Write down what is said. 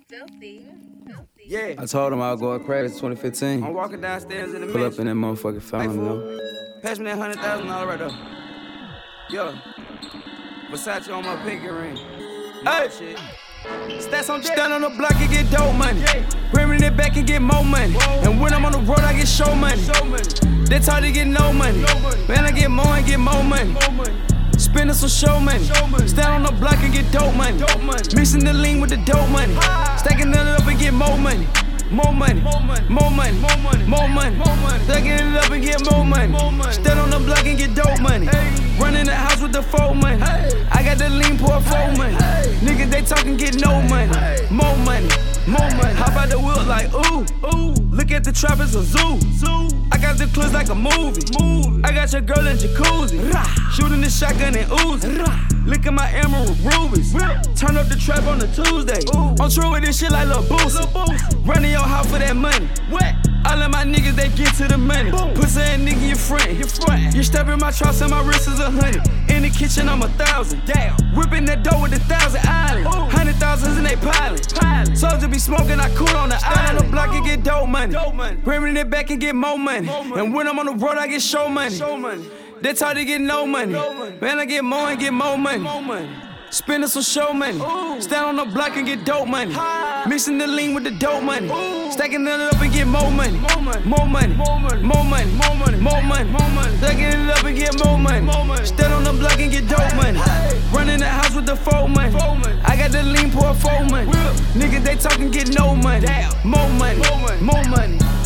Yeah. I told him I was going crazy 2015. I'm walking downstairs in the Pull up in mansion. that motherfucking fountain, you know. Pass me that $100,000 right there. Yo. Versace on my pinky ring. Hey. Shit. Stats on deck. Stand on the block and get dope money. Bring it back and get more money. And when I'm on the road, I get show money. That's hard to get no money. Man, I get more and get more money. Spending some show money. Stand on the block and get dope money. Mixing the lean with the dope money. Stacking it up and get more money. More money, more money, more money, more money, stacking it up and get more money. Stand on the block and get dope money. Running the house with the faux money. I got the lean pour faux money. Niggas they talking get no money. More money, more money. Hop out the wheel like ooh, ooh. Look at the trap, it's a zoo. I got the clips like a movie. I got your girl in jacuzzi. Shooting the shotgun and Uzi. Look at my emerald rubies. Turn up the trap on a Tuesday. I'm true with this shit like Lil Boosie. Running your house for that money. All of my niggas, they get to the money. Pussy and nigga, your friend. You step in my truss and my wrist is 100. In the kitchen, I'm 1,000. Damn. Whipping that dough with 1,000 islands. 100,000s in they pilot. Soldier be smoking, I cool on the island. On the block and get dope money. Bring it back and get more money. And when I'm on the road, I get show money. That's how they get no money. Man, I get more and get more money. Spending some show money. Stand on the block and get dope money. Mixing the lean with the dope money. Stacking it up and get more money. More money, more money, more money, more money. Stacking it up and get more money. Stand on the block and get dope money. Running the house with the faux money. I got the lean pour faux money. Niggas they talking get no money. More money, more money.